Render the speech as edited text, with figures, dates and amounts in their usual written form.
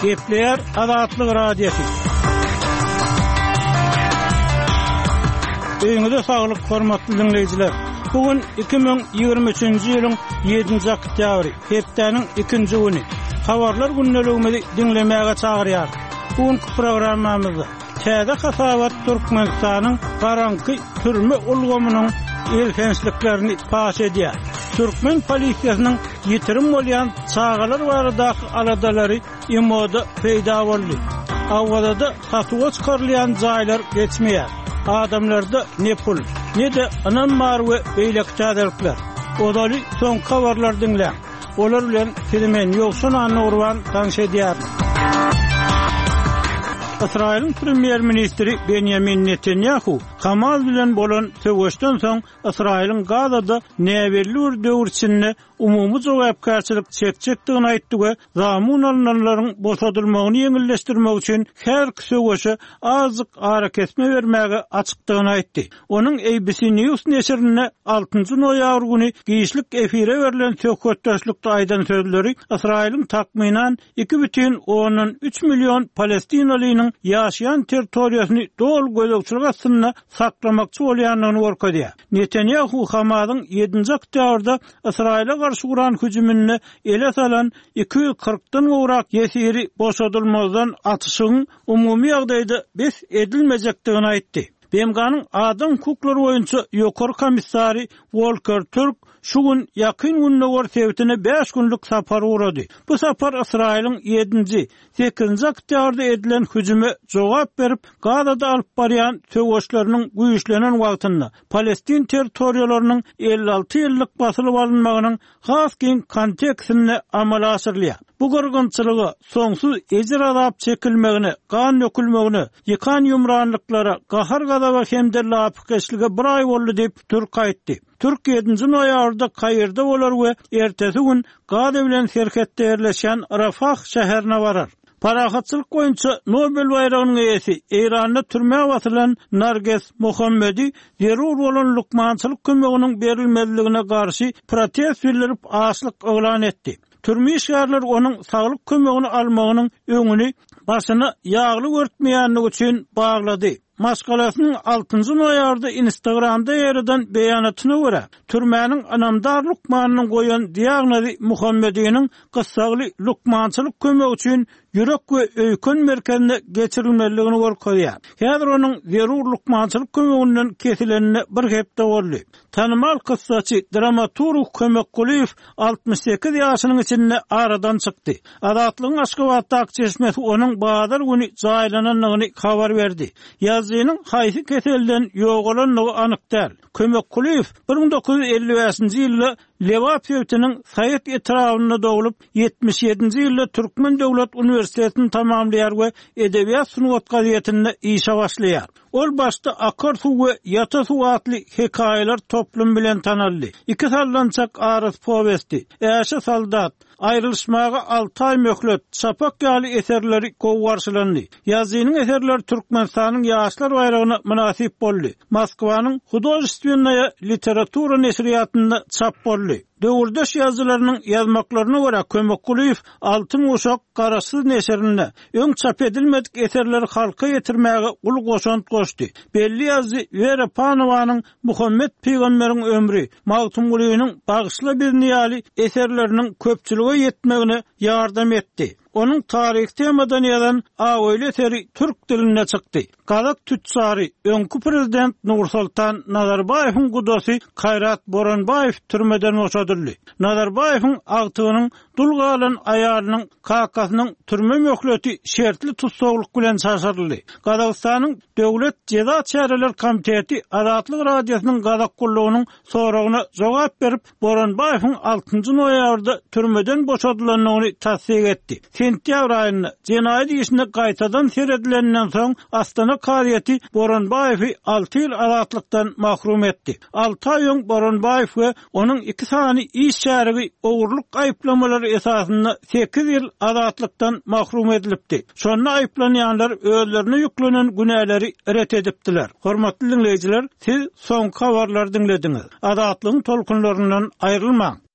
Gepler Azatlyk Radiosu. Öňüňizde saglyk, hormatly dinleýijiler. Bugün 2023-nji ýylyň 7-nji oktýabry, hepdeniň 2-nji güni. Habarlar günneligimizi dinlemäge çagyrýar. Bugünkü programmamyzda Täze Hasabat Türkmenistanyň garanky türme ulgamynyň elhensliklerini paş edýär. Türkmen polisiýasynyň ýitirim bolýan çağalar baradaky aladalary imoda peýda boldy. Awada satuwa çykarylýan jaýlar geçmeýär. Adamlarda ne pul, ne de anan mar we beýlekçäderler. Odaly soň habarlar dinle. Olar bilen filmen ýoksun anny urwan tanış edýär. İsrail'in Premier Ministri Benjamin Netanyahu, Hamas bilen bolan söwüşden soň İsrail'in Gazada näberli döwürçinne umumy jogapkarçylyk çekçekdigini aýtdy we zamun alynanlaryň boşadylmagyny ýeňilleşdirmek üçin her söwüşe azyk ara kesme bermäge açykdygyny aýtdy. Onuň ABC News neşrine 6-njy noýabr güni giýişlik efire berilen söhbetdeşlikde aýdan sözleri İsrail'in takminan 2,3 milyon Palestinalynyň ýaşaýan territoriýasyny dol gözegçilik astyna saklamakçy bolýanyny gorkadýar. Netanyahu Hamasyň 7-nji oktýabrda İsrail'e garşy guran hüjümine ele salan 240-dan gowrak ýesiri boşadylmazdan atyşyň umumy ýagdaýda bes edilmejekdigini aýtdy. BMG'nın adam hukuklary boýunça ýokary komissary Volker Türk şu gün yakın gününe görsewtine 5 günlük sapar uğradı. Bu sapar İsrail'in 7-nji, 8-nji oktýabrda edilen hüjüme jogap berip Gazada alyp barýan söwüşleriniň güýçlenen wagtynda Palestin territoriýalarynyň 56 ýyllyk basylyp alynmagynyň has keng kontekstinde amala asyrlýar. Bu gorgunçylygy soňsuz ejir azap çekilmegine, gan dökülmegine, ýykan ýumranlyklara, gahar gadaba hemde lapykeşlige bir ay boldy diýip Türk aýtdy. Türk 7-nji noýabrda Kayrda bolar we ertesi gün Gaza bilen serhetde ýerleşen Rafah şäherine barar. Parahatçylyk boýunça Nobel bayragynyň eýesi Eýranda türmäge batylan Narges Mohammedi zerur bolan lukmançylyk kömeginiň berilmezligine garşy protest bildirip açlyk elan etdi. Türme işgärler onuň saglyk kömegini almagynyň öňüni başyna ýagly görtmeýänligi üçin baglady. Maskalasynyň 6-njy noýabrda Instagramda ýerden beýanatyna görä, türmäniň anamdar lukmanynyň goýan diagnozy Muhammediň gyssagly lukmançylyk kömegi üçin ýürek we öýkün merkezine geçirilmeligini gorkadýar. Häzir onuň zerur lukmançylyk kömeginden kesilenine bir hepde boldy. Tanymal kyssaçy, dramaturg Kömek Guliýew 68 ýaşynyň içinde aradan çykdy. Azatlygyň Aşgabatda akçeşmesi onuň bazar güni jaýlananyny habar berdi. Ýazynyň haýsy keselden ýogalanlygy anykdar. Kömek Guliýew 1955-nji ýylda Lewap ýurtynyň Saýet etrawyna dogulup 77-nji ýylda Türkmen Döwlet Uniwersitetini tamamlaýar we edebiýat sunugat gazetinde işe başlaýar. Ol başda Akar suw we Ýata suw atly hekaýeler toplum bilen tanaldy. Iki sallançak arys powesti, Äşe saldat, aýrylşmaga 6 ay möhlet, çapak ýaly eserleri gowgarşylandy. Ýazynyň eserleri Türkmenistanyň ýaşlar bayragyna münasip boldy. Moskwanyň Hudojstvenная literatura neşriýatynda çap boldy. Döwürdeş ýazylarynyň ýazmaklaryna görä Kömek Guliýew Altyn Uşak Garasyz neşrinde öň çap edilmedik eserleri halka ýetirmäge ul goşant goşdy. Belli ýazy Vera Panowanyň Muhammed Peýgamberiň ömrü, Magtum Guliýewiň Bagyşla bir niýaly eserleriniň köpçülige ýetmegine ýardam etdi. Onun tarih temadan ýazan Aýly eseri türk diline çykdy. Gazak tütsary, öňkü prezident Nursultan Nazarbayewiň gudasy Kayrat Boranbayew türmeden boşadyldy. Nazarbayewiň agtygynyň dulgalan aýalynyň kakasynyň türme möhleti şertli tutsaglyk bilen çaşyryldy. Gazakstanyň Döwlet Jeza Çäreler Komiteti Azatlyk Radiosynyň Gazak gullugynyň soragyna jogap berip Boranbayewiň 6-njy noýabrda türmeden boşadylanmagyny tasdik etdi. Sentýabr aýynda jenaýat işine gaýtadan seredilenden soň Astana Kariýeti Boranbayewi 6 ýyl azatlykdan mahrum etdi. 6 ay öň Boranbayew we onuň 2 sany iş şärigi ogurluk aýplamalary esasynda 8 ýyl azatlykdan mahrum edilipdi. Şonu aýplanýanlar özlerine ýüklenen günäleri ret edipdiler. Hormatly dinleýijiler, siz soňky habarlary dinlediňiz. Azatlygyň tolkunlaryndan aýrylmaň.